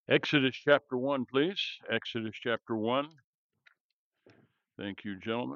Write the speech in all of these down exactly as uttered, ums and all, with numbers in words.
Exodus chapter one, please. Exodus chapter one. Thank you, gentlemen.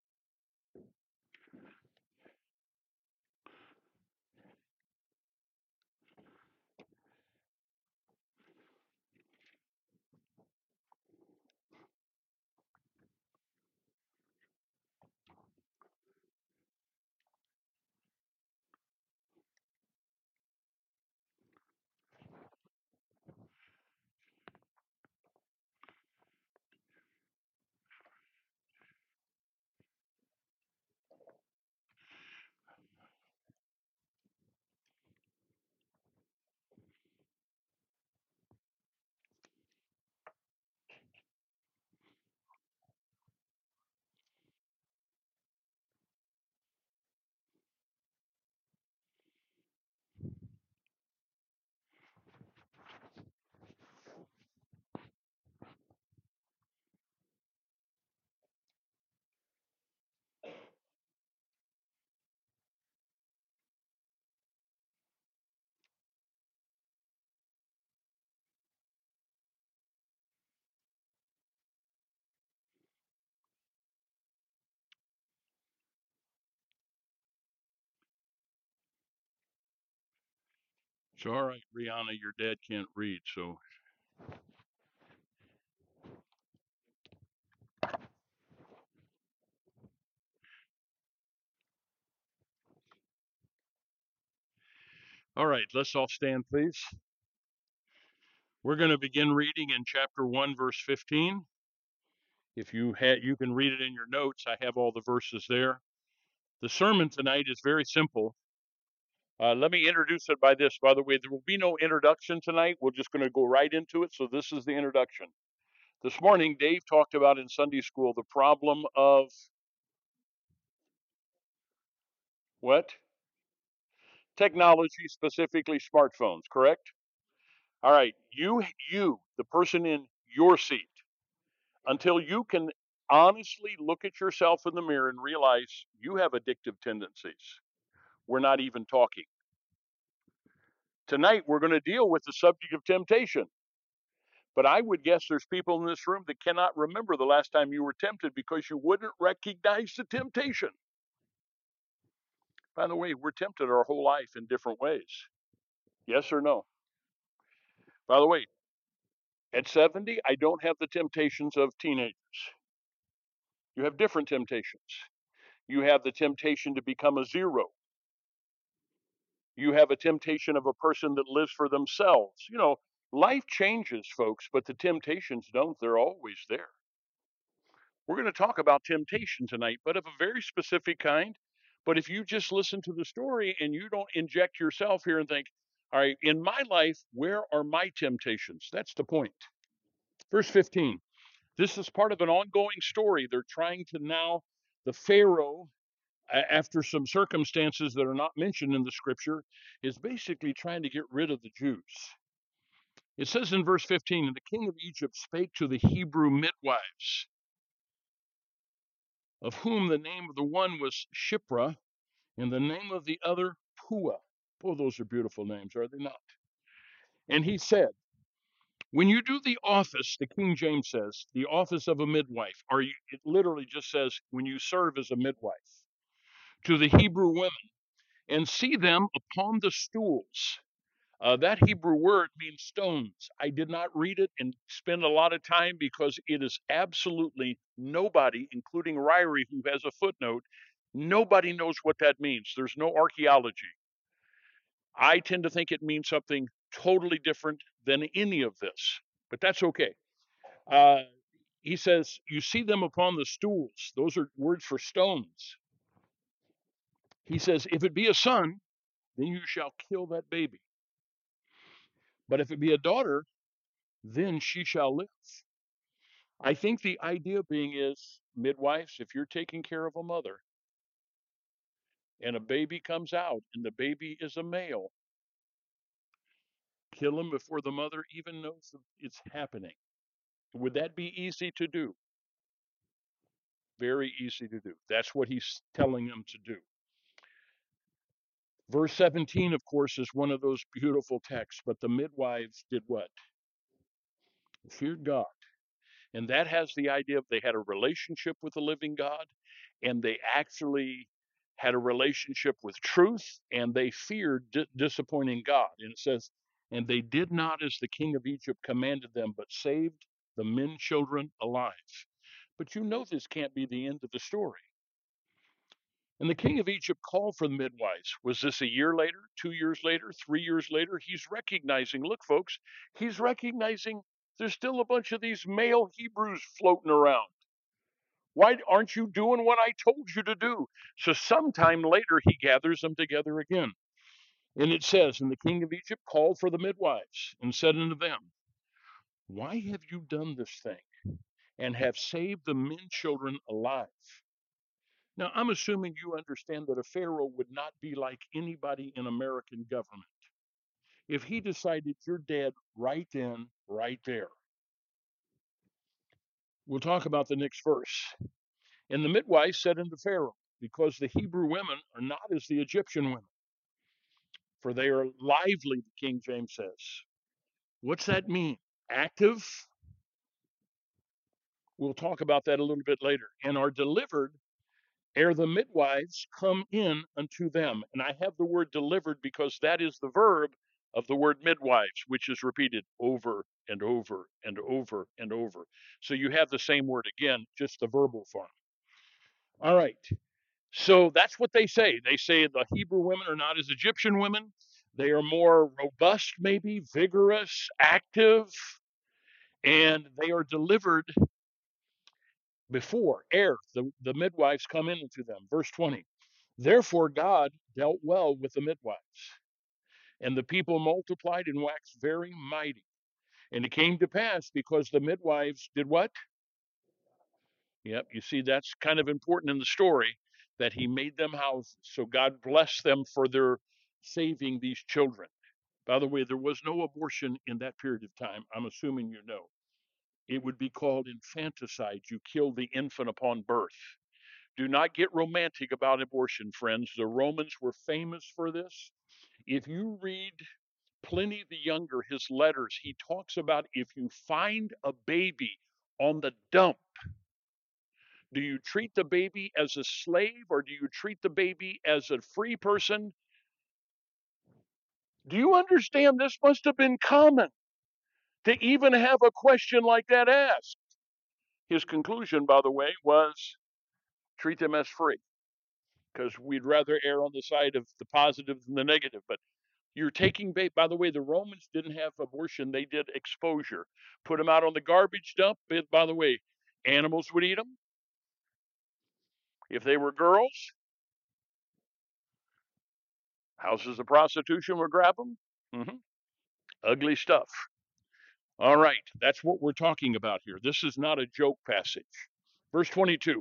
So, all right, Rihanna, your dad can't read, so all right, let's all stand, please. We're going to begin reading in chapter one, verse fifteen. If you had, you can read it in your notes. I have all the verses there. The sermon tonight is very simple. Uh, let me introduce it by this. By the way, there will be no introduction tonight. We're just going to go right into it. So this is the introduction. This morning, Dave talked about in Sunday school the problem of what? Technology, specifically smartphones, correct? All right, you, you, the person in your seat, until you can honestly look at yourself in the mirror and realize you have addictive tendencies, we're not even talking. Tonight, we're going to deal with the subject of temptation. But I would guess there's people in this room that cannot remember the last time you were tempted because you wouldn't recognize the temptation. By the way, we're tempted our whole life in different ways. Yes or no? By the way, at seventy, I don't have the temptations of teenagers. You have different temptations. You have the temptation to become a zero. You have a temptation of a person that lives for themselves. You know, life changes, folks, but the temptations don't. They're always there. We're going to talk about temptation tonight, but of a very specific kind. But if you just listen to the story and you don't inject yourself here and think, all right, in my life, where are my temptations? That's the point. Verse fifteen. This is part of an ongoing story. They're trying to now, the Pharaoh, after some circumstances that are not mentioned in the scripture, is basically trying to get rid of the Jews. It says in verse fifteen, and the king of Egypt spake to the Hebrew midwives, of whom the name of the one was Shiphrah, and the name of the other Puah. Oh, those are beautiful names, are they not? And he said, when you do the office, the King James says, the office of a midwife, or you, it literally just says, when you serve as a midwife, to the Hebrew women, and see them upon the stools. Uh, that Hebrew word means stones. I did not read it and spend a lot of time because it is absolutely nobody, including Ryrie, who has a footnote, nobody knows what that means. There's no archaeology. I tend to think it means something totally different than any of this, but that's okay. Uh, he says, you see them upon the stools. Those are words for stones. He says, if it be a son, then you shall kill that baby. But if it be a daughter, then she shall live. I think the idea being is, midwives, if you're taking care of a mother and a baby comes out and the baby is a male, kill him before the mother even knows it's happening. Would that be easy to do? Very easy to do. That's what he's telling them to do. Verse seventeen, of course, is one of those beautiful texts, but the midwives did what? feared God. And that has the idea of they had a relationship with the living God, and they actually had a relationship with truth, and they feared di- disappointing God. And it says, and they did not as the king of Egypt commanded them, but saved the men children alive. But you know this can't be the end of the story. And the king of Egypt called for the midwives. Was this a year later, two years later, three years later? He's recognizing, look, folks, he's recognizing there's still a bunch of these male Hebrews floating around. Why aren't you doing what I told you to do? So sometime later, he gathers them together again. And it says, and the king of Egypt called for the midwives and said unto them, why have you done this thing and have saved the men children alive? Now, I'm assuming you understand that a Pharaoh would not be like anybody in American government. If he decided you're dead right then, right there. We'll talk about the next verse. And the midwives said unto Pharaoh, because the Hebrew women are not as the Egyptian women, for they are lively, the King James says. What's that mean? Active? We'll talk about that a little bit later. And are delivered ere the midwives come in unto them. And I have the word delivered because that is the verb of the word midwives, which is repeated over and over and over and over. So you have the same word again, just the verbal form. All right. So that's what they say. They say the Hebrew women are not as Egyptian women. They are more robust, maybe, vigorous, active, and they are delivered before, ere the, the midwives come in unto them. Verse twenty. Therefore God dealt well with the midwives, and the people multiplied and waxed very mighty. And it came to pass, because the midwives did what? Yep, you see, that's kind of important in the story, that he made them houses. So God blessed them for their saving these children. By the way, there was no abortion in that period of time. I'm assuming you know. It would be called infanticide. You kill the infant upon birth. Do not get romantic about abortion, friends. The Romans were famous for this. If you read Pliny the Younger, his letters, he talks about if you find a baby on the dump, do you treat the baby as a slave or do you treat the baby as a free person? Do you understand this must have been common to even have a question like that asked? His conclusion, by the way, was treat them as free, because we'd rather err on the side of the positive than the negative. But you're taking bait. By the way, the Romans didn't have abortion. They did exposure. Put them out on the garbage dump. By the way, animals would eat them. If they were girls, houses of prostitution would grab them. Mm-hmm. Ugly stuff. All right, that's what we're talking about here. This is not a joke passage. Verse twenty-two.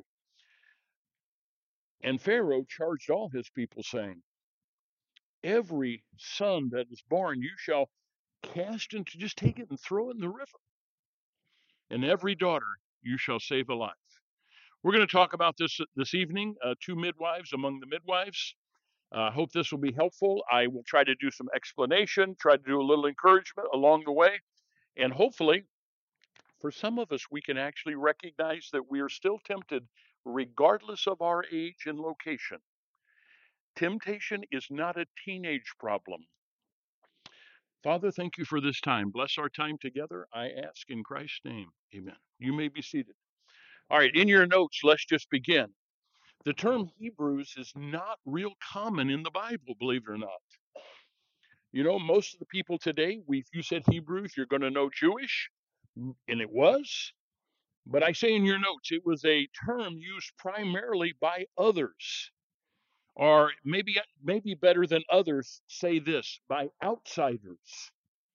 And Pharaoh charged all his people, saying, every son that is born you shall cast into, just take it and throw it in the river. And every daughter you shall save alive. We're going to talk about this this evening, uh, two midwives among the midwives. I uh, hope this will be helpful. I will try to do some explanation, try to do a little encouragement along the way. And hopefully, for some of us, we can actually recognize that we are still tempted regardless of our age and location. Temptation is not a teenage problem. Father, thank you for this time. Bless our time together. I ask in Christ's name. Amen. You may be seated. All right, in your notes, let's just begin. The term Hebrews is not real common in the Bible, believe it or not. You know, most of the people today, we, if you said Hebrews, you're going to know Jewish, and it was. But I say in your notes, it was a term used primarily by others, or maybe maybe better than others, say this, by outsiders.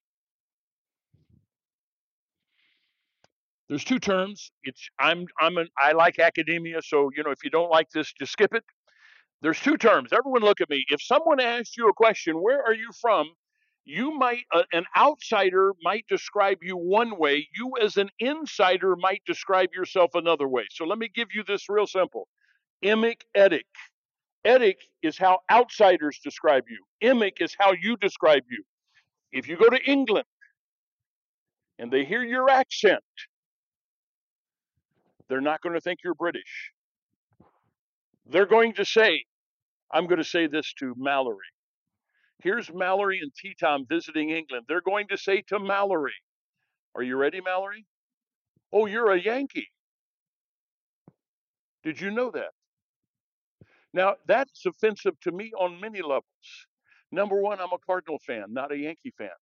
There's two terms. It's I'm I'm an I like academia, so you know if you don't like this, just skip it. There's two terms. Everyone look at me. If someone asks you a question, where are you from? You might, uh, an outsider might describe you one way. You as an insider might describe yourself another way. So let me give you this real simple. Imic, etic. Etic is how outsiders describe you. Imic is how you describe you. If you go to England, and they hear your accent, they're not going to think you're British. They're going to say, I'm going to say this to Mallory. Here's Mallory and T Tom visiting England. They're going to say to Mallory, are you ready, Mallory? Oh, you're a Yankee. Did you know that? Now, that's offensive to me on many levels. Number one, I'm a Cardinal fan, not a Yankee fan.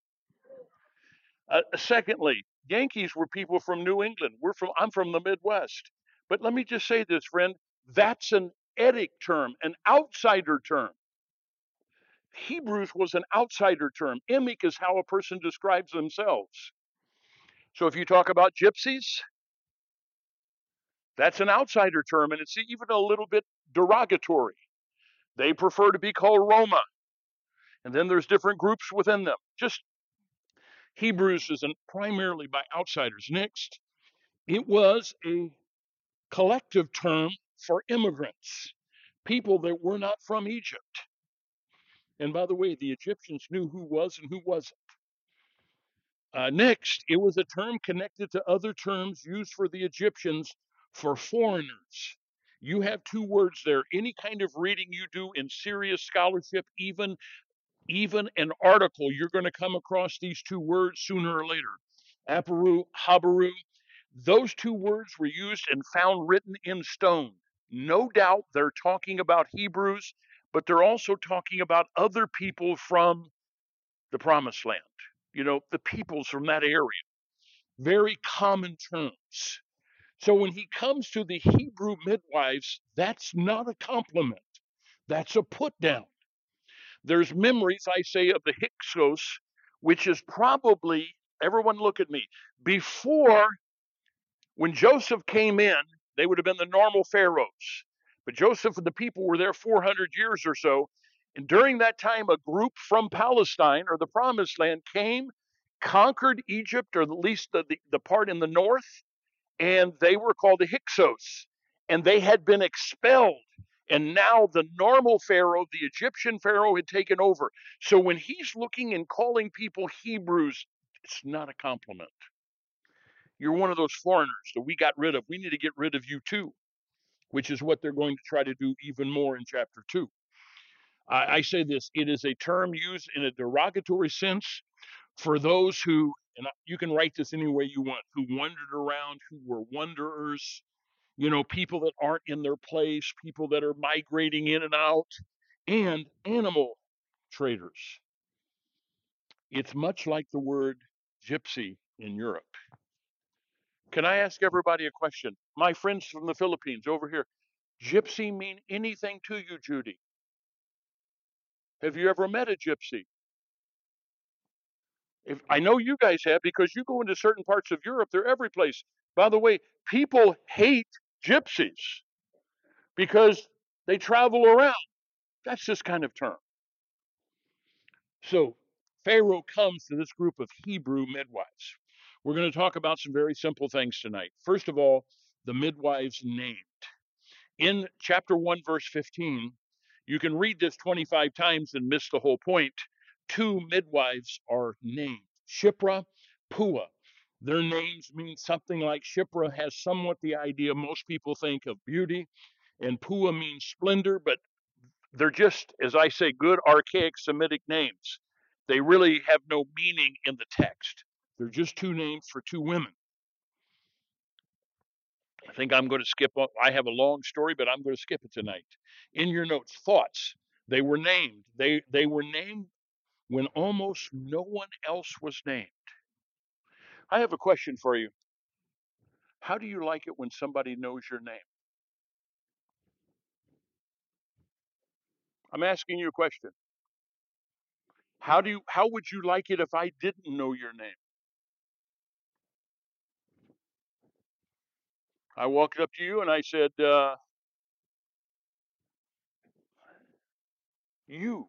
Uh, secondly, Yankees were people from New England. We're from I'm from the Midwest. But let me just say this, friend, that's an etic term, an outsider term. Hebrews was an outsider term. Emik is how a person describes themselves. So if you talk about gypsies, that's an outsider term, and it's even a little bit derogatory. They prefer to be called Roma. And then there's different groups within them. Just Hebrews is primarily by outsiders. Next, it was a collective term for immigrants, people that were not from Egypt. And by the way, the Egyptians knew who was and who wasn't. Uh, next, it was a term connected to other terms used for the Egyptians for foreigners. You have two words there. Any kind of reading you do in serious scholarship, even even an article, you're going to come across these two words sooner or later. Aparu, Habaru. Those two words were used and found written in stone. No doubt they're talking about Hebrews, but they're also talking about other people from the promised land, you know, the peoples from that area. Very common terms. So when he comes to the Hebrew midwives, that's not a compliment, that's a put down. There's memories, I say, of the Hyksos, which is probably, everyone look at me, before when Joseph came in, they would have been the normal pharaohs. But Joseph and the people were there four hundred years or so. And during that time, a group from Palestine or the promised land came, conquered Egypt, or at least the, the, the part in the north, and they were called the Hyksos. And they had been expelled. And now the normal Pharaoh, the Egyptian Pharaoh, had taken over. So when he's looking and calling people Hebrews, it's not a compliment. You're one of those foreigners that we got rid of. We need to get rid of you too, which is what they're going to try to do even more in chapter two. I, I say this, it is a term used in a derogatory sense for those who, and you can write this any way you want, who wandered around, who were wanderers, you know, people that aren't in their place, people that are migrating in and out, and animal traders. It's much like the word gypsy in Europe. Can I ask everybody a question? My friends from the Philippines over here, gypsy mean anything to you, Judy? Have you ever met a gypsy? If I know you guys have, because you go into certain parts of Europe, they're every place. By the way, people hate gypsies because they travel around. That's this kind of term. So Pharaoh comes to this group of Hebrew midwives. We're going to talk about some very simple things tonight. First of all, the midwives named. In chapter one, verse fifteen, you can read this twenty-five times and miss the whole point. Two midwives are named, Shipra, Pua. Their names mean something like Shipra has somewhat the idea most people think of beauty, and Pua means splendor, but they're just, as I say, good archaic Semitic names. They really have no meaning in the text. They're just two names for two women. I think I'm going to skip. I have a long story, but I'm going to skip it tonight. In your notes, thoughts. They were named. They they were named when almost no one else was named. I have a question for you. How do you like it when somebody knows your name? I'm asking you a question. How do you how would you like it if I didn't know your name? I walked up to you and I said, uh, "You,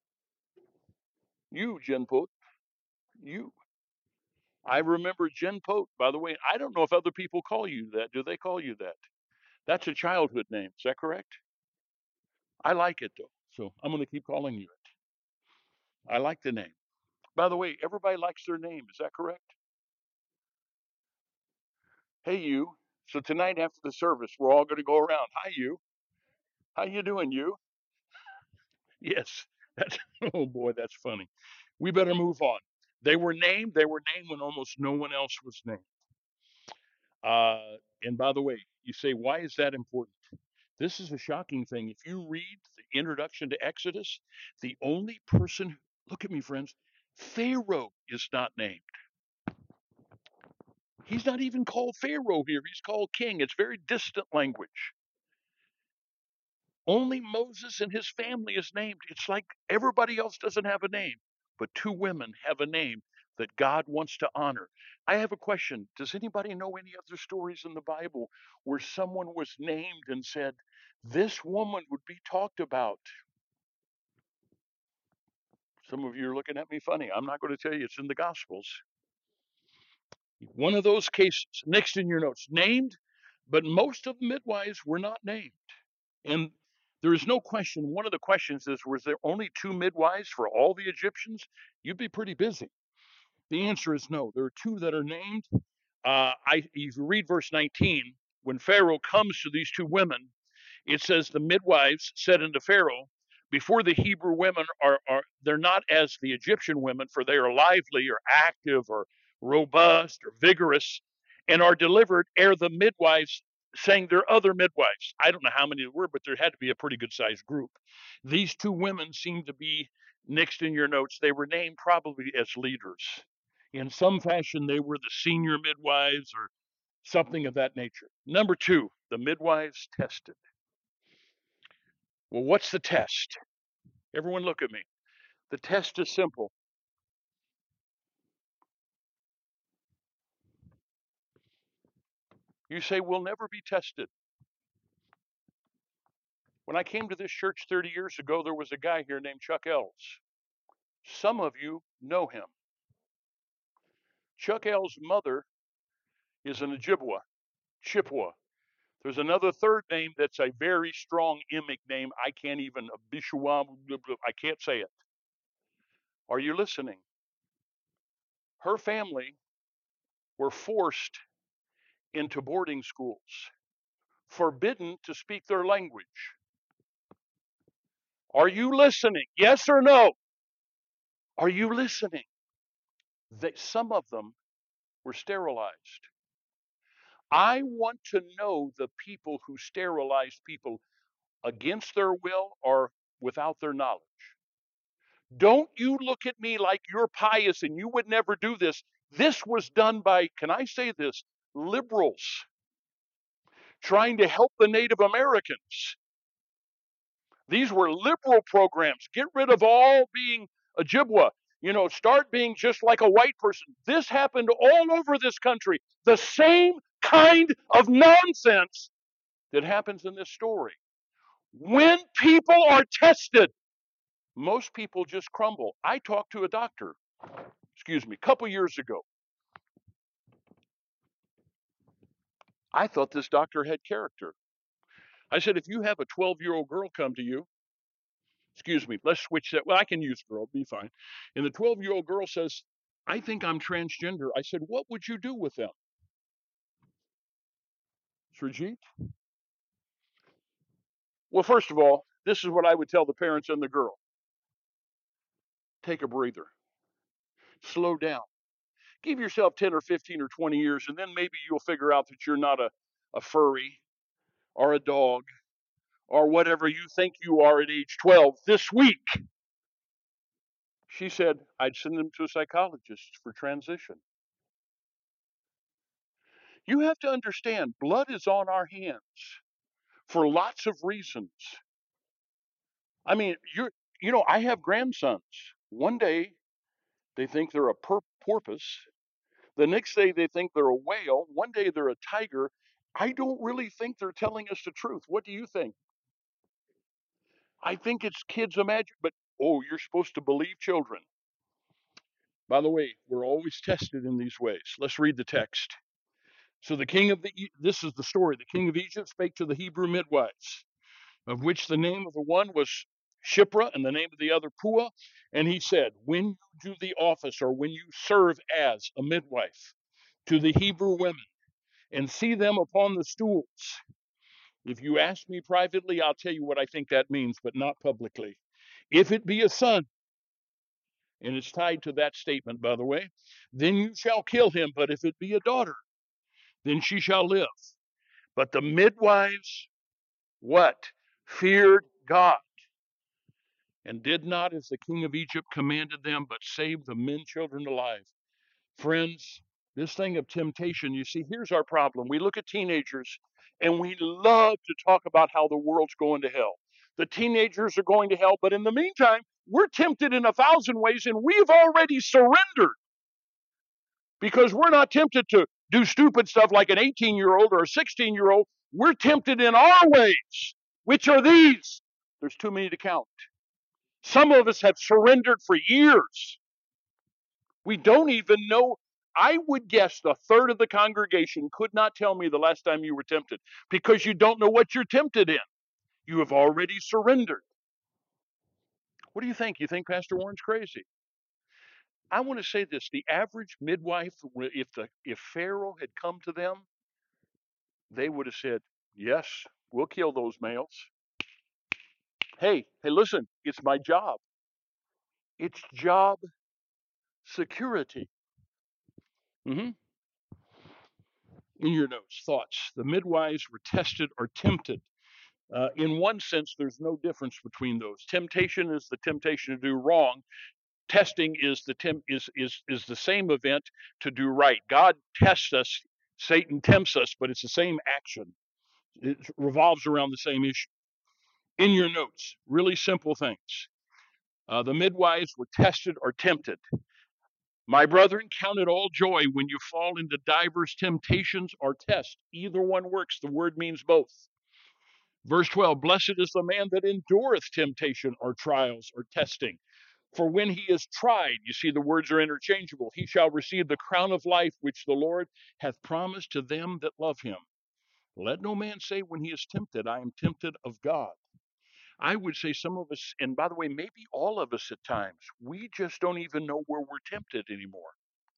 you, Jen Pote, you." I remember Jen Pote. By the way, I don't know if other people call you that. Do they call you that? That's a childhood name. Is that correct? I like it though, so I'm going to keep calling you it. I like the name. By the way, everybody likes their name. Is that correct? Hey, you. So tonight after the service, we're all going to go around. Hi, you. How you doing, you? Yes. That's, oh boy, that's funny. We better move on. They were named. They were named when almost no one else was named. Uh, and by the way, you say, why is that important? This is a shocking thing. If you read the introduction to Exodus, the only person, look at me, friends, Pharaoh is not named. He's not even called Pharaoh here. He's called king. It's very distant language. Only Moses and his family is named. It's like everybody else doesn't have a name, but two women have a name that God wants to honor. I have a question. Does anybody know any other stories in the Bible where someone was named and said, this woman would be talked about? Some of you are looking at me funny. I'm not going to tell you. It's in the Gospels. One of those cases, next in your notes, named, but most of the midwives were not named. And there is no question. One of the questions is, was there only two midwives for all the Egyptians? You'd be pretty busy. The answer is no. There are two that are named. Uh, I, if you read verse nineteen, when Pharaoh comes to these two women, it says the midwives said unto Pharaoh, before the Hebrew women are, are they're not as the Egyptian women, for they are lively or active or robust or vigorous, and are delivered ere the midwives saying they're other midwives. I don't know how many there were, but there had to be a pretty good sized group. These two women seem to be next in your notes. They were named probably as leaders. In some fashion, they were the senior midwives or something of that nature. Number two, the midwives tested. Well, what's the test? Everyone look at me. The test is simple. You say, we'll never be tested. When I came to this church thirty years ago, there was a guy here named Chuck Ells. Some of you know him. Chuck Ells' mother is an Ojibwa, Chippewa. There's another third name that's a very strong Imic name. I can't even, I can't say it. Are you listening? Her family were forced into boarding schools, forbidden to speak their language. Are you listening? Yes or no? Are you listening? They, some of them were sterilized. I want to know the people who sterilized people against their will or without their knowledge. Don't you look at me like you're pious and you would never do this. This was done by, can I say this, liberals trying to help the Native Americans. These were liberal programs. Get rid of all being Ojibwa. You know, start being just like a white person. This happened all over this country. The same kind of nonsense that happens in this story. When people are tested, most people just crumble. I talked to a doctor, excuse me, a couple years ago. I thought this doctor had character. I said, if you have a twelve year old girl come to you, excuse me, let's switch that. Well, I can use girl, be fine. And the twelve year old girl says, I think I'm transgender. I said, what would you do with them? Srijit? Well, first of all, this is what I would tell the parents and the girl. Take a breather. Slow down. Give yourself ten or fifteen or twenty years, and then maybe you'll figure out that you're not a, a furry or a dog or whatever you think you are at age twelve this week. She said, I'd send them to a psychologist for transition. You have to understand, blood is on our hands for lots of reasons. I mean, you're, you know, I have grandsons. One day they think they're a per- porpoise. The next day they think they're a whale. One day they're a tiger. I don't really think they're telling us the truth. What do you think? I think it's kids imagine, but oh, you're supposed to believe children. By the way, we're always tested in these ways. Let's read the text. So the king of the, this is the story. The king of Egypt spake to the Hebrew midwives, of which the name of the one was Shipra and the name of the other Pua. And he said, when you do the office or when you serve as a midwife to the Hebrew women, and see them upon the stools. If you ask me privately, I'll tell you what I think that means, but not publicly. If it be a son, and it's tied to that statement, by the way, then you shall kill him. But if it be a daughter, then she shall live. But the midwives, what? Feared God, and did not as the king of Egypt commanded them, but saved the men children alive. Friends, this thing of temptation, you see, here's our problem. We look at teenagers and we love to talk about how the world's going to hell. The teenagers are going to hell, but in the meantime, we're tempted in a thousand ways, and we've already surrendered because we're not tempted to do stupid stuff like an eighteen year old or a sixteen year old. We're tempted in our ways, which are these. There's too many to count. Some of us have surrendered for years. We don't even know. I would guess the third of the congregation could not tell me the last time you were tempted, because you don't know what you're tempted in. You have already surrendered. What do you think? You think Pastor Warren's crazy? I want to say this. The average midwife, if the if Pharaoh had come to them, they would have said, yes, we'll kill those males. Hey, hey, listen, it's my job. It's job security. Mm-hmm. In your notes, thoughts. The midwives were tested or tempted. Uh, in one sense, there's no difference between those. Temptation is the temptation to do wrong. Testing is the temp- is is is the same event to do right. God tests us. Satan tempts us, but it's the same action. It revolves around the same issue. In your notes, really simple things. Uh, the midwives were tested or tempted. My brethren, count it all joy when you fall into divers temptations or tests. Either one works. The word means both. Verse twelve, blessed is the man that endureth temptation or trials or testing. For when he is tried, you see the words are interchangeable, he shall receive the crown of life which the Lord hath promised to them that love him. Let no man say when he is tempted, I am tempted of God. I would say some of us, and by the way, maybe all of us at times, we just don't even know where we're tempted anymore.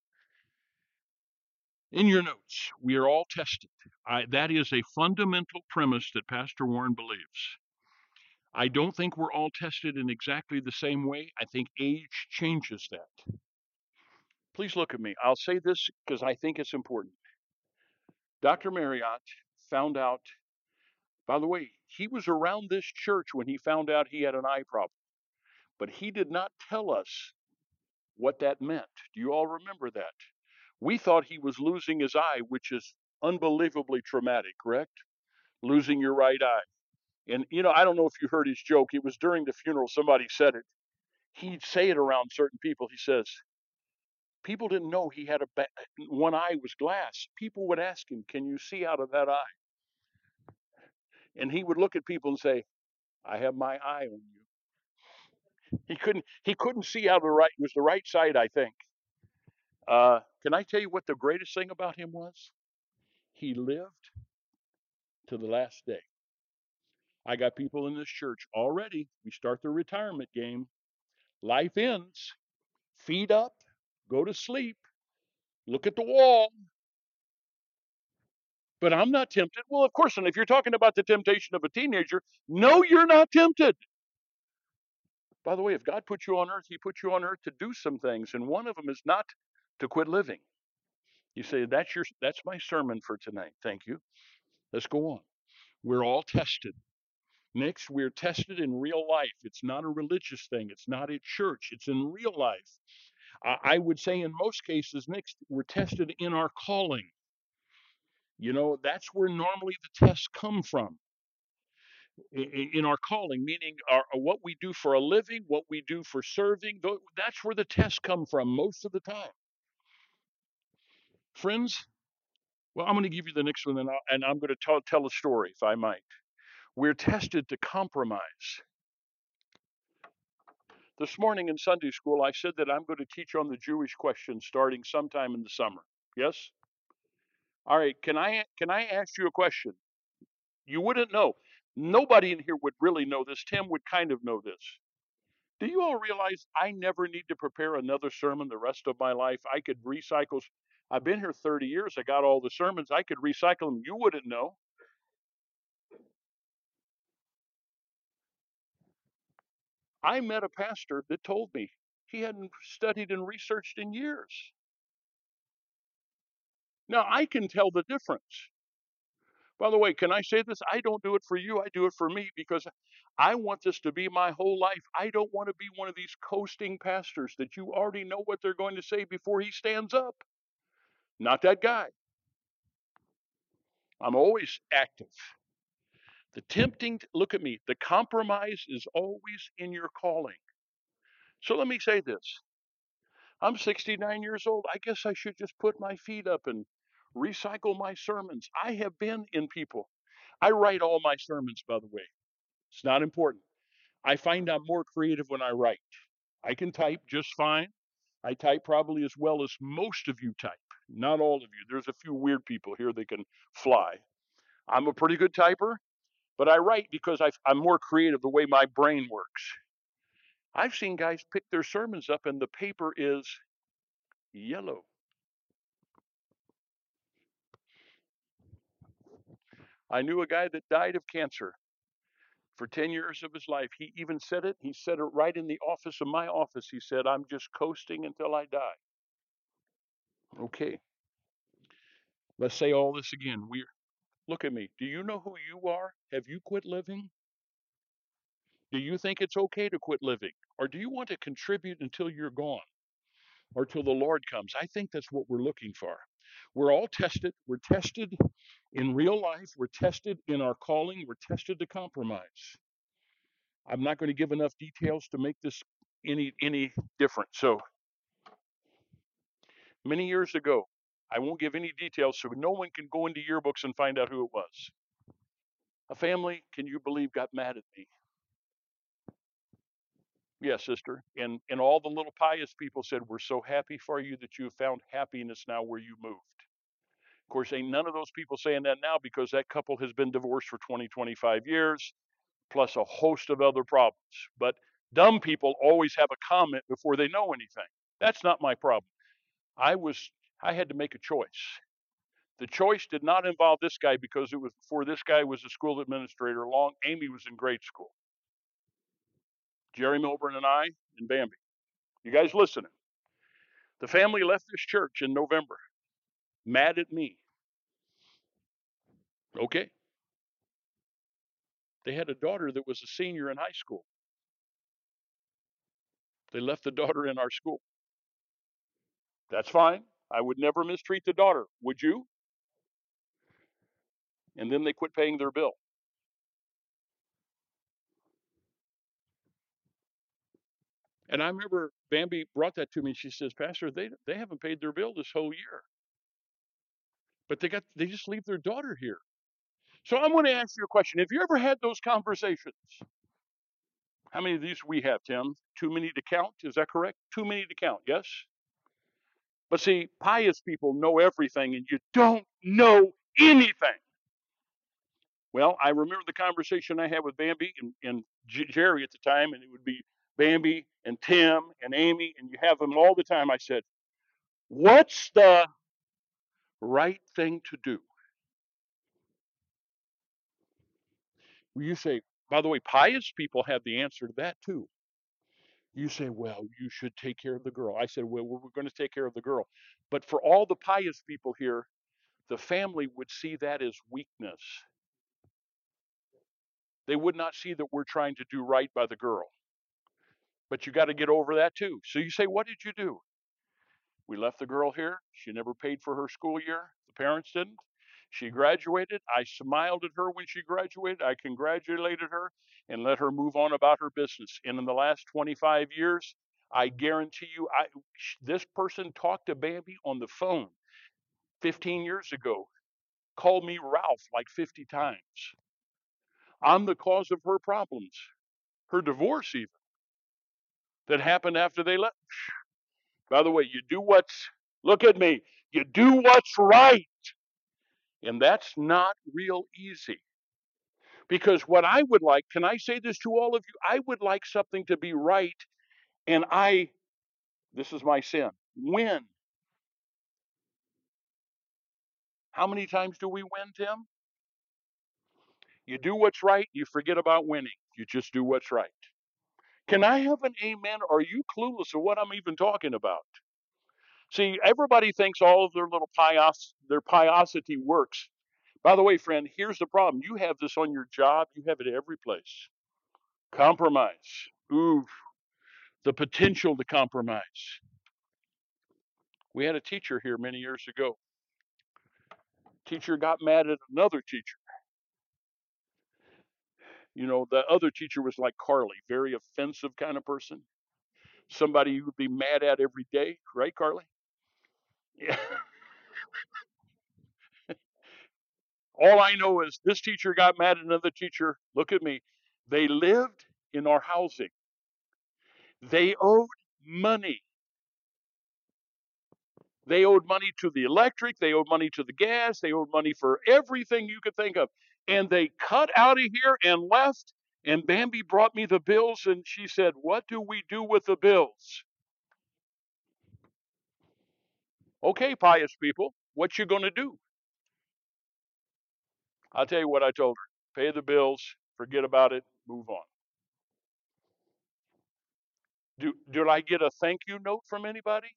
In your notes, we are all tested. I, that is a fundamental premise that Pastor Warren believes. I don't think we're all tested in exactly the same way. I think age changes that. Please look at me. I'll say this because I think it's important. Doctor Marriott found out, by the way, he was around this church when he found out he had an eye problem, but he did not tell us what that meant. Do you all remember that? We thought he was losing his eye, which is unbelievably traumatic, correct? Losing your right eye. And, you know, I don't know if you heard his joke. It was during the funeral. Somebody said it. He'd say it around certain people. He says, people didn't know he had a ba- one eye was glass. People would ask him, can you see out of that eye? And he would look at people and say, I have my eye on you. He couldn't he couldn't see out of the right. It was the right side, I think. Uh, can I tell you what the greatest thing about him was? He lived to the last day. I got people in this church already. We start the retirement game. Life ends. Feet up, go to sleep, look at the wall. But I'm not tempted. Well, of course, and if you're talking about the temptation of a teenager, no, you're not tempted. By the way, if God put you on earth, he put you on earth to do some things, and one of them is not to quit living. You say, that's your that's my sermon for tonight. Thank you. Let's go on. We're all tested. Next, we're tested in real life. It's not a religious thing. It's not at church. It's in real life. I would say in most cases, next, we're tested in our calling. You know, that's where normally the tests come from. In our calling, meaning our, what we do for a living, what we do for serving, that's where the tests come from most of the time. Friends, well, I'm going to give you the next one, and, and I'm going to tell, tell a story, if I might. We're tested to compromise. This morning in Sunday school, I said that I'm going to teach on the Jewish question starting sometime in the summer. Yes? All right, can I can I ask you a question? You wouldn't know. Nobody in here would really know this. Tim would kind of know this. Do you all realize I never need to prepare another sermon the rest of my life? I could recycle. I've been here thirty years. I got all the sermons. I could recycle them. You wouldn't know. I met a pastor that told me he hadn't studied and researched in years. Now, I can tell the difference. By the way, can I say this? I don't do it for you. I do it for me because I want this to be my whole life. I don't want to be one of these coasting pastors that you already know what they're going to say before he stands up. Not that guy. I'm always active. The tempting, look at me, the compromise is always in your calling. So let me say this. I'm sixty-nine years old. I guess I should just put my feet up and recycle my sermons. I have been in people. I write all my sermons, by the way. It's not important. I find I'm more creative when I write. I can type just fine. I type probably as well as most of you type. Not all of you. There's a few weird people here that can fly. I'm a pretty good typer, but I write because i I'm more creative the way my brain works. I've seen guys pick their sermons up and the paper is yellow. I knew a guy that died of cancer for ten years of his life. He even said it. He said it right in the office of my office. He said, I'm just coasting until I die. Okay, let's say all this again. We Look at me. Do you know who you are? Have you quit living? Do you think it's okay to quit living? Or do you want to contribute until you're gone or till the Lord comes? I think that's what we're looking for. We're all tested. We're tested in real life. We're tested in our calling. We're tested to compromise. I'm not going to give enough details to make this any any different. So many years ago, I won't give any details so no one can go into yearbooks and find out who it was. A family, can you believe, got mad at me. Yes, sister. And and all the little pious people said, we're so happy for you that you have found happiness now where you moved. Of course, ain't none of those people saying that now because that couple has been divorced for twenty, twenty-five years, plus a host of other problems. But dumb people always have a comment before they know anything. That's not my problem. I was I had to make a choice. The choice did not involve this guy because it was before this guy was a school administrator long. Amy was in grade school. Jerry Milburn and I and Bambi. You guys listening? The family left this church in November, mad at me. Okay. They had a daughter that was a senior in high school. They left the daughter in our school. That's fine. I would never mistreat the daughter. Would you? And then they quit paying their bill. And I remember Bambi brought that to me. She says, Pastor, they they haven't paid their bill this whole year. But they got they just leave their daughter here. So I'm going to ask you a question. Have you ever had those conversations? How many of these we have, Tim? Too many to count? Is that correct? Too many to count, yes? But see, pious people know everything and you don't know anything. Well, I remember the conversation I had with Bambi and, and J- Jerry at the time, and it would be Bambi and Tim and Amy, and you have them all the time. I said, what's the right thing to do? Well, you say, by the way, pious people have the answer to that too. You say, well, you should take care of the girl. I said, well, we're going to take care of the girl. But for all the pious people here, the family would see that as weakness. They would not see that we're trying to do right by the girl. But you got to get over that too. So you say, what did you do? We left the girl here. She never paid for her school year. The parents didn't. She graduated. I smiled at her when she graduated. I congratulated her and let her move on about her business. And in the last twenty-five years, I guarantee you, I this person talked to Bambi on the phone fifteen years ago, called me Ralph like fifty times. I'm the cause of her problems, her divorce even, that happened after they left. By the way, you do what's, look at me, you do what's right. And that's not real easy. Because what I would like, can I say this to all of you? I would like something to be right. And I, this is my sin, win. How many times do we win, Tim? You do what's right, you forget about winning. You just do what's right. Can I have an amen? Are you clueless of what I'm even talking about? See, everybody thinks all of their little pios, their piosity works. By the way, friend, here's the problem. You have this on your job. You have it every place. Compromise. Ooh, the potential to compromise. We had a teacher here many years ago. Teacher got mad at another teacher. You know, the other teacher was like Carly, very offensive kind of person. Somebody you would be mad at every day, right, Carly? Yeah. All I know is this teacher got mad at another teacher. Look at me. They lived in our housing. They owed money. They owed money to the electric. They owed money to the gas. They owed money for everything you could think of. And they cut out of here and left. And Bambi brought me the bills. And she said, "What do we do with the bills?" Okay, pious people, what you going to do? I'll tell you what I told her. Pay the bills. Forget about it. Move on. Do, did I get a thank you note from anybody?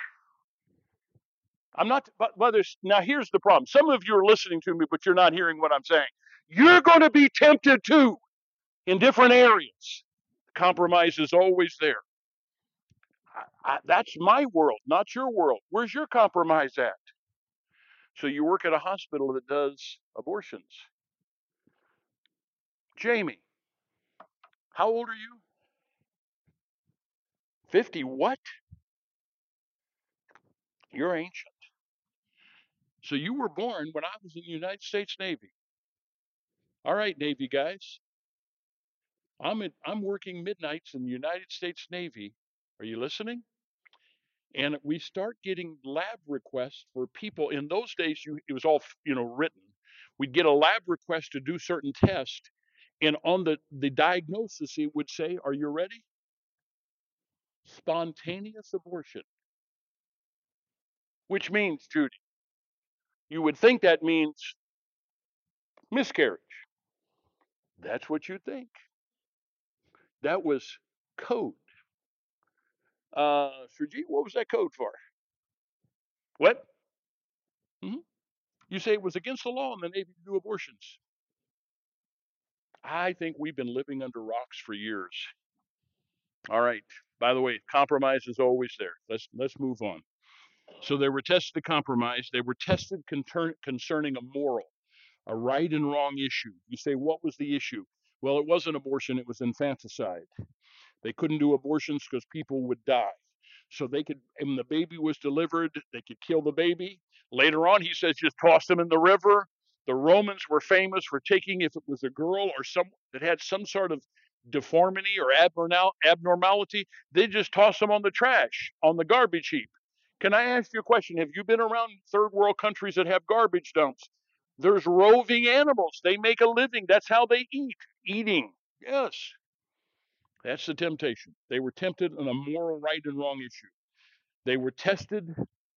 I'm not, but, but there's, now here's the problem. Some of you are listening to me, but you're not hearing what I'm saying. You're going to be tempted too in different areas. Compromise is always there. I, I, that's my world, not your world. Where's your compromise at? So you work at a hospital that does abortions. Jamie, how old are you? fifty what? You're ancient. So you were born when I was in the United States Navy. All right, Navy guys. I'm in, I'm working midnights in the United States Navy. Are you listening? And we start getting lab requests for people. In those days, you, it was all you know written. We'd get a lab request to do certain tests, and on the the diagnosis, it would say, "Are you ready? Spontaneous abortion," which means, Judy, you would think that means miscarriage. That's what you think. That was code. Uh, Sergey, what was that code for? What? Hmm. You say it was against the law in the Navy to do abortions. I think we've been living under rocks for years. All right. By the way, compromise is always there. Let's let's move on. So they were tested to compromise. They were tested concern, concerning a moral, a right and wrong issue. You say, what was the issue? Well, it wasn't abortion, it was infanticide. They couldn't do abortions because people would die. So they could, when the baby was delivered, they could kill the baby. Later on, he says, just toss them in the river. The Romans were famous for taking, if it was a girl or some that had some sort of deformity or abnormal, abnormality, they just toss them on the trash, on the garbage heap. Can I ask you a question? Have you been around third world countries that have garbage dumps? There's roving animals. They make a living. That's how they eat. Eating. Yes. That's the temptation. They were tempted on a moral right and wrong issue. They were tested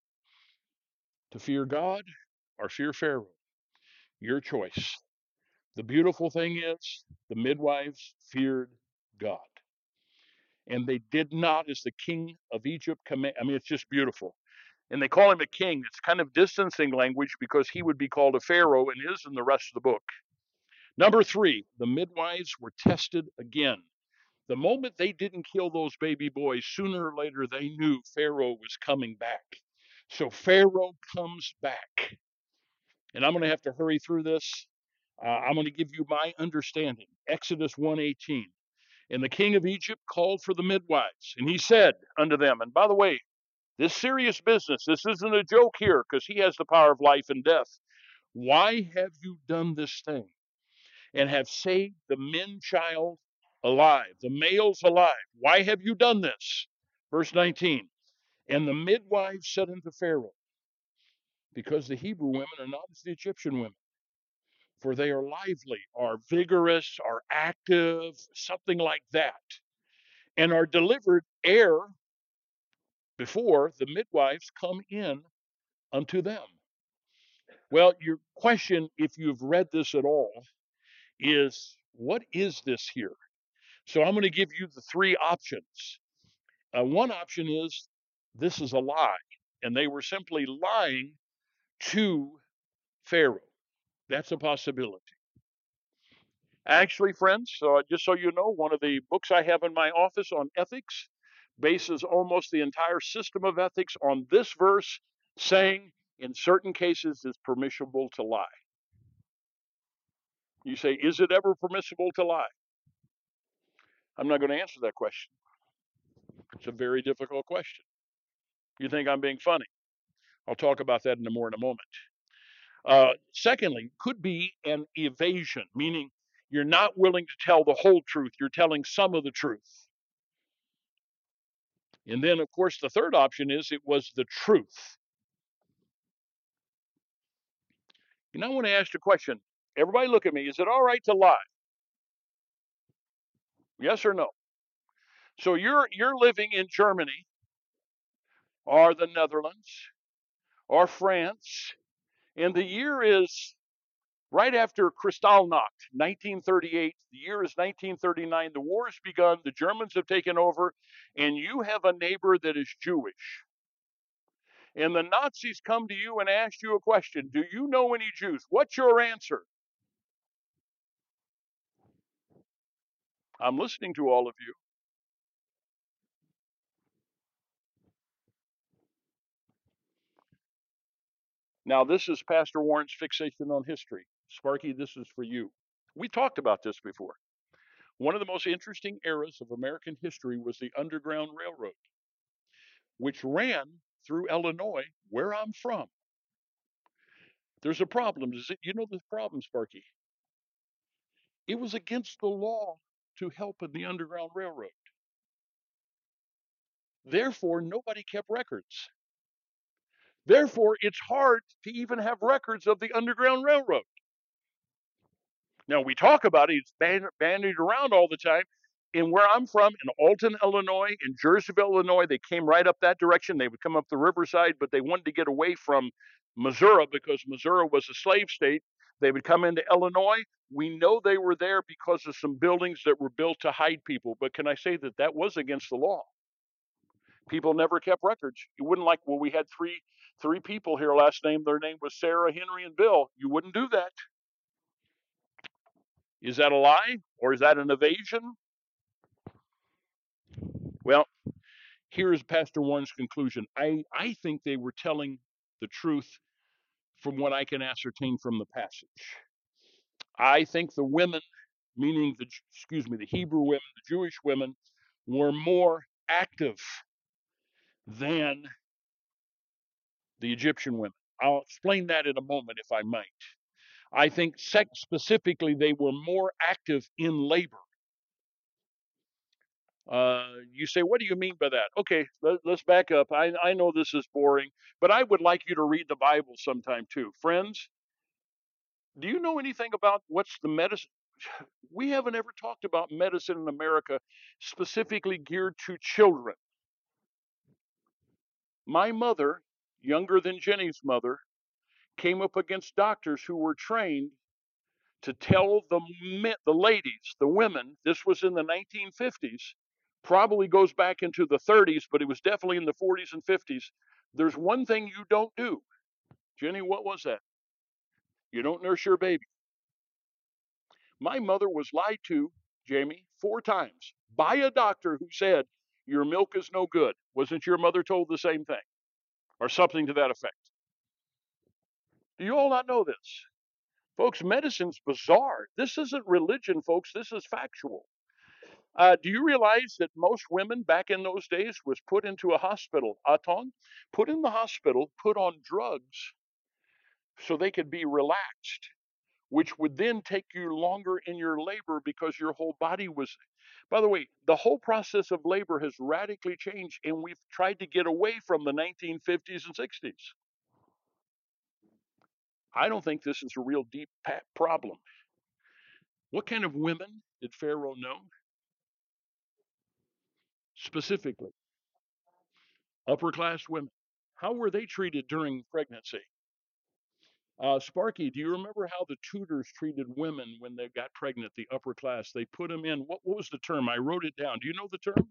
to fear God or fear Pharaoh. Your choice. The beautiful thing is, the midwives feared God. And they did not, as the king of Egypt command. I mean, it's just beautiful. And they call him a king. It's kind of distancing language because he would be called a Pharaoh and is in the rest of the book. Number three, the midwives were tested again. The moment they didn't kill those baby boys, sooner or later they knew Pharaoh was coming back. So Pharaoh comes back. And I'm going to have to hurry through this. Uh, I'm going to give you my understanding. Exodus one eighteen. And the king of Egypt called for the midwives, and he said unto them, and by the way, this serious business, this isn't a joke here, because he has the power of life and death. Why have you done this thing and have saved the men child alive, the males alive? Why have you done this? Verse nineteen. And the midwives said unto Pharaoh, because the Hebrew women are not as the Egyptian women, for they are lively, are vigorous, are active, something like that, and are delivered ere before the midwives come in unto them. Well, your question, if you've read this at all, is what is this here? So I'm going to give you the three options. Uh, one option is this is a lie, and they were simply lying to Pharaoh. That's a possibility. Actually, friends, so just so you know, one of the books I have in my office on ethics bases almost the entire system of ethics on this verse saying in certain cases it's permissible to lie. You say, is it ever permissible to lie? I'm not going to answer that question. It's a very difficult question. You think I'm being funny? I'll talk about that in a more in a moment. Uh, secondly, could be an evasion, meaning you're not willing to tell the whole truth. You're telling some of the truth. And then, of course, the third option is it was the truth. And I want to ask you a question. Everybody look at me. Is it all right to lie? Yes or no? So you're you're living in Germany or the Netherlands or France, and the year is right after Kristallnacht, nineteen thirty-eight. The year is nineteen thirty-nine. The war has begun. The Germans have taken over, and you have a neighbor that is Jewish. And the Nazis come to you and ask you a question. Do you know any Jews? What's your answer? I'm listening to all of you. Now, this is Pastor Warren's fixation on history. Sparky, this is for you. We talked about this before. One of the most interesting eras of American history was the Underground Railroad, which ran through Illinois, where I'm from. There's a problem. Is it, you know the problem, Sparky? It was against the law to help in the Underground Railroad. Therefore, nobody kept records. Therefore, it's hard to even have records of the Underground Railroad. Now, we talk about it, it's bandied around all the time. And where I'm from, in Alton, Illinois, in Jerseyville, Illinois, they came right up that direction. They would come up the riverside, but they wanted to get away from Missouri because Missouri was a slave state. They would come into Illinois. We know they were there because of some buildings that were built to hide people. But can I say that that was against the law? People never kept records. You wouldn't like, well, we had three three people here last name. Their name was Sarah, Henry, and Bill. You wouldn't do that. Is that a lie or is that an evasion? Well, here's Pastor Warren's conclusion. I, I think they were telling the truth from what I can ascertain from the passage. I think the women, meaning the excuse me, the Hebrew women, the Jewish women, were more active than the Egyptian women. I'll explain that in a moment if I might. I think specifically they were more active in labor. Uh, you say, what do you mean by that? Okay, let, us back up. I, I know this is boring, but I would like you to read the Bible sometime too. Friends, do you know anything about what's the medicine? We haven't ever talked about medicine in America specifically geared to children. My mother, younger than Jenny's mother, came up against doctors who were trained to tell the the ladies, the women, this was in the nineteen fifties, probably goes back into the thirties, but it was definitely in the forties and fifties. There's one thing you don't do. Jenny, what was that? You don't nurse your baby. My mother was lied to, Jamie, four times by a doctor who said, your milk is no good. Wasn't your mother told the same thing? Or something to that effect. Do you all not know this? Folks, medicine's bizarre. This isn't religion, folks. This is factual. Uh, do you realize that most women back in those days was put into a hospital, Aton, put in the hospital, put on drugs so they could be relaxed, which would then take you longer in your labor because your whole body was. By the way, the whole process of labor has radically changed, and we've tried to get away from the nineteen fifties and sixties. I don't think this is a real deep problem. What kind of women did Pharaoh know? Specifically, upper class women. How were they treated during pregnancy? Uh, Sparky, do you remember how the Tudors treated women when they got pregnant, the upper class? They put them in, what, what was the term? I wrote it down. Do you know the term?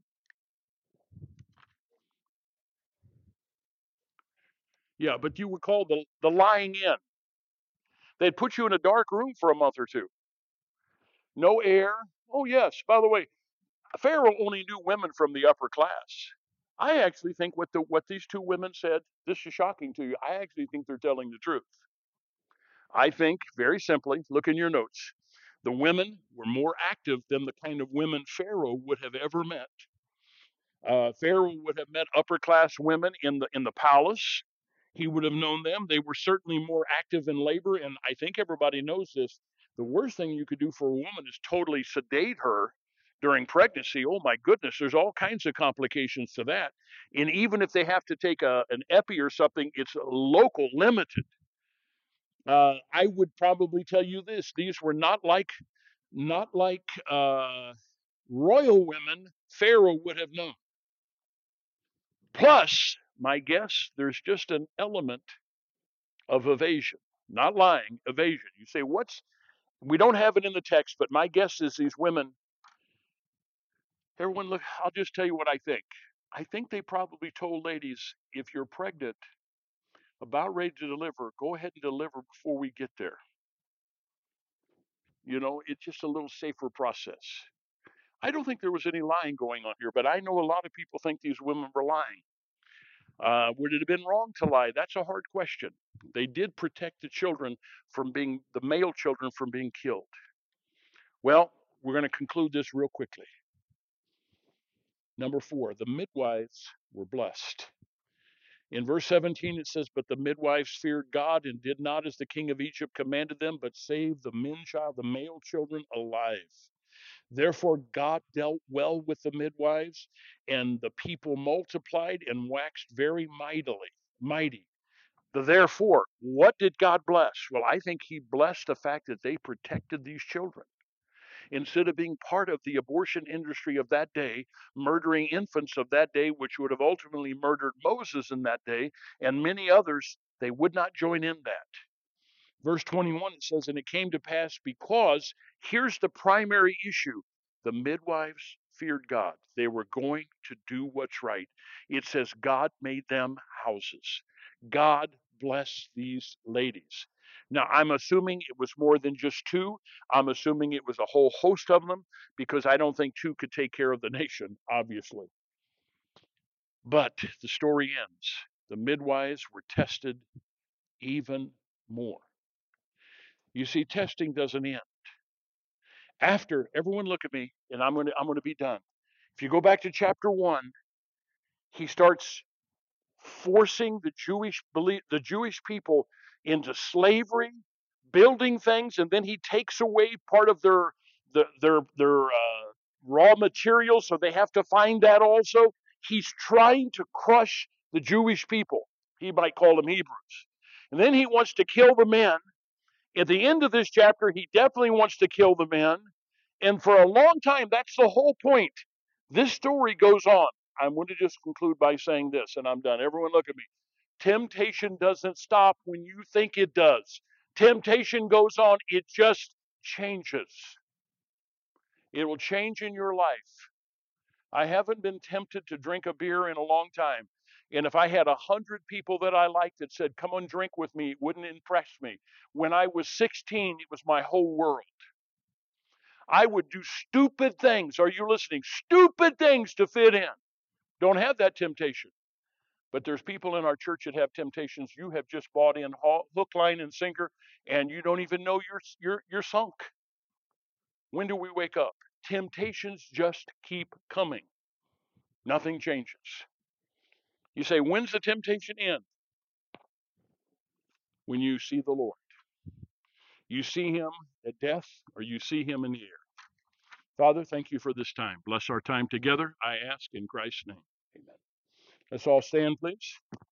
Yeah, but you would call the, the lying in. They'd put you in a dark room for a month or two. No air. Oh, yes. By the way, Pharaoh only knew women from the upper class. I actually think what the what these two women said, this is shocking to you. I actually think they're telling the truth. I think, very simply, look in your notes. The women were more active than the kind of women Pharaoh would have ever met. Uh, Pharaoh would have met upper class women in the in the palace. He would have known them. They were certainly more active in labor, and I think everybody knows this. The worst thing you could do for a woman is totally sedate her during pregnancy. Oh my goodness, there's all kinds of complications to that. And even if they have to take a, an epi or something, it's local, limited. Uh, I would probably tell you this: these were not like not like uh, royal women Pharaoh would have known. Plus, my guess, there's just an element of evasion, not lying, evasion. You say, what's, we don't have it in the text, but my guess is these women, everyone, look, I'll just tell you what I think. I think they probably told ladies, if you're pregnant, about ready to deliver, go ahead and deliver before we get there. You know, it's just a little safer process. I don't think there was any lying going on here, but I know a lot of people think these women were lying. Uh, would it have been wrong to lie? That's a hard question. They did protect the children from being, the male children from being killed. Well, we're going to conclude this real quickly. Number four, the midwives were blessed. In verse seventeen, it says, but the midwives feared God and did not as the king of Egypt commanded them, but saved the men child, the male children alive. Therefore, God dealt well with the midwives, and the people multiplied and waxed very mightily, mighty. The therefore, what did God bless? Well, I think he blessed the fact that they protected these children. Instead of being part of the abortion industry of that day, murdering infants of that day, which would have ultimately murdered Moses in that day, and many others, they would not join in that. Verse twenty-one, it says, and it came to pass because, here's the primary issue, the midwives feared God. They were going to do what's right. It says God made them houses. God bless these ladies. Now, I'm assuming it was more than just two. I'm assuming it was a whole host of them because I don't think two could take care of the nation, obviously. But the story ends. The midwives were tested even more. You see, testing doesn't end. After, everyone look at me, and I'm going to I'm going to be done. If you go back to chapter one, he starts forcing the Jewish the Jewish people into slavery, building things, and then he takes away part of their the, their their uh, raw materials, so they have to find that also. He's trying to crush the Jewish people. He might call them Hebrews, and then he wants to kill the men. At the end of this chapter, he definitely wants to kill the men. And for a long time, that's the whole point. This story goes on. I'm going to just conclude by saying this, and I'm done. Everyone, look at me. Temptation doesn't stop when you think it does. Temptation goes on, it just changes. It will change in your life. I haven't been tempted to drink a beer in a long time. And if I had a hundred people that I liked that said, come on, drink with me, it wouldn't impress me. When I was sixteen, it was my whole world. I would do stupid things. Are you listening? Stupid things to fit in. Don't have that temptation. But there's people in our church that have temptations you have just bought in hook, line, and sinker, and you don't even know you're you're you're sunk. When do we wake up? Temptations just keep coming. Nothing changes. You say, when's the temptation end? When you see the Lord. You see him at death, or you see him in the air. Father, thank you for this time. Bless our time together, I ask in Christ's name. Amen. Let's all stand, please.